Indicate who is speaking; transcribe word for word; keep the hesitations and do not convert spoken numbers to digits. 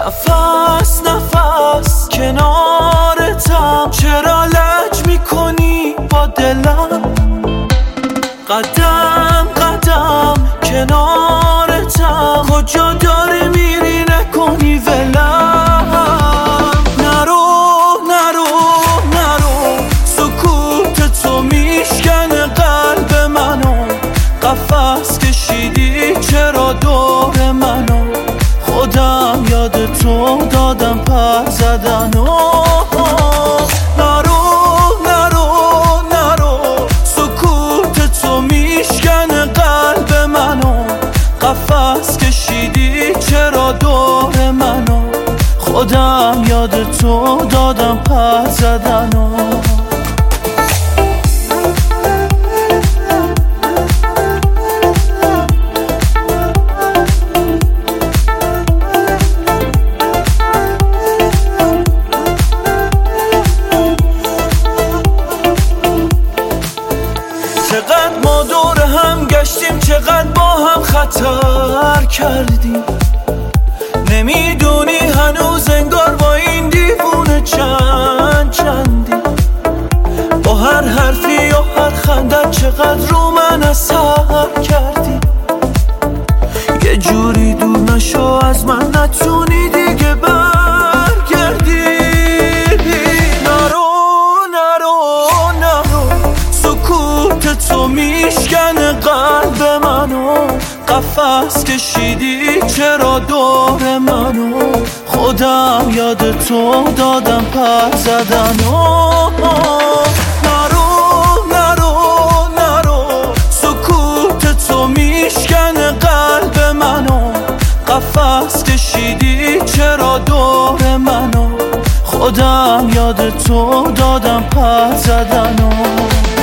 Speaker 1: نفس نفس کنارتم، چرا لج میکنی با دلم؟ قدم قدم کنارتم، کجا داری میری نکنی ولم. نرو نرو نرو، سکوت تو میشکنه قلب منو، قفس کشیدی چرا دور منو، خودم یاد تو دادم پر زدن. نرو نرو نرو، سکوت تو میشکنه قلب منو، قفس کشیدی چرا دور منو، خودم یاد تو دادم پر زدن. چقدر ما دور هم گشتیم، چقدر با هم خطر کردیم، نمیدونی هنوز انگار با این دیوونه چند چندی، با هر حرفی و هر خندت چقدر رو من اثر کردی. یه جوری دور نشو از من، نتونی دیگه برگردی. نرو نرو نرو، سکوت تو میشکنه قلب منو، قفس کشیدی چرا دور منو، خودم یاد تو دادم پر زدن. نرو نرو نرو، سکوت تو میشکنه قلب منو، قفس کشیدی چرا دور منو، خودم یاد تو دادم پر زدن.